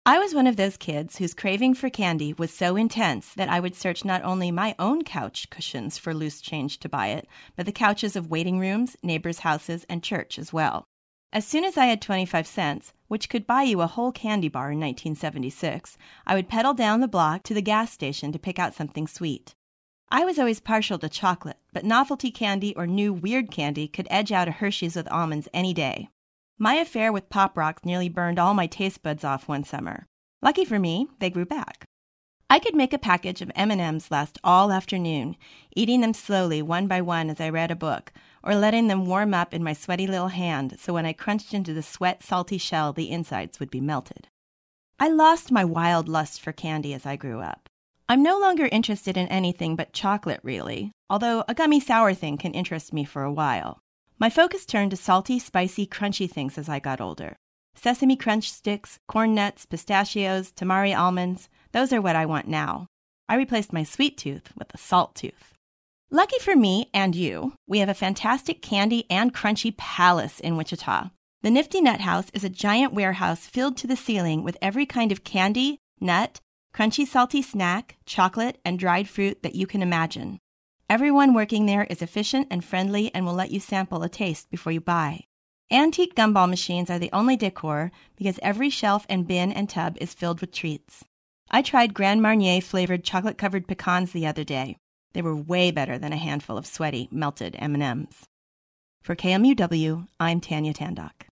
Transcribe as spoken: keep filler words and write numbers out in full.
I was one of those kids whose craving for candy was so intense that I would search not only my own couch cushions for loose change to buy it, but the couches of waiting rooms, neighbors' houses, and church as well. As soon as I had twenty-five cents, which could buy you a whole candy bar in nineteen seventy-six, I would pedal down the block to the gas station to pick out something sweet. I was always partial to chocolate, but novelty candy or new weird candy could edge out a Hershey's with almonds any day. My affair with Pop Rocks nearly burned all my taste buds off one summer. Lucky for me, they grew back. I could make a package of M and M's last all afternoon, eating them slowly one by one as I read a book, or letting them warm up in my sweaty little hand so when I crunched into the sweat salty shell, the insides would be melted. I lost my wild lust for candy as I grew up. I'm no longer interested in anything but chocolate, really, although a gummy sour thing can interest me for a while. My focus turned to salty, spicy, crunchy things as I got older. Sesame Crunch sticks, corn nuts, pistachios, tamari almonds, those are what I want now. I replaced my sweet tooth with a salt tooth. Lucky for me and you, we have a fantastic candy and crunchy palace in Wichita. The Nifty Nut House is a giant warehouse filled to the ceiling with every kind of candy, nut, crunchy salty snack, chocolate, and dried fruit that you can imagine. Everyone working there is efficient and friendly and will let you sample a taste before you buy. Antique gumball machines are the only decor because every shelf and bin and tub is filled with treats. I tried Grand Marnier flavored chocolate-covered pecans the other day. They were way better than a handful of sweaty, melted M and M's. For K M U W, I'm Tanya Tandock.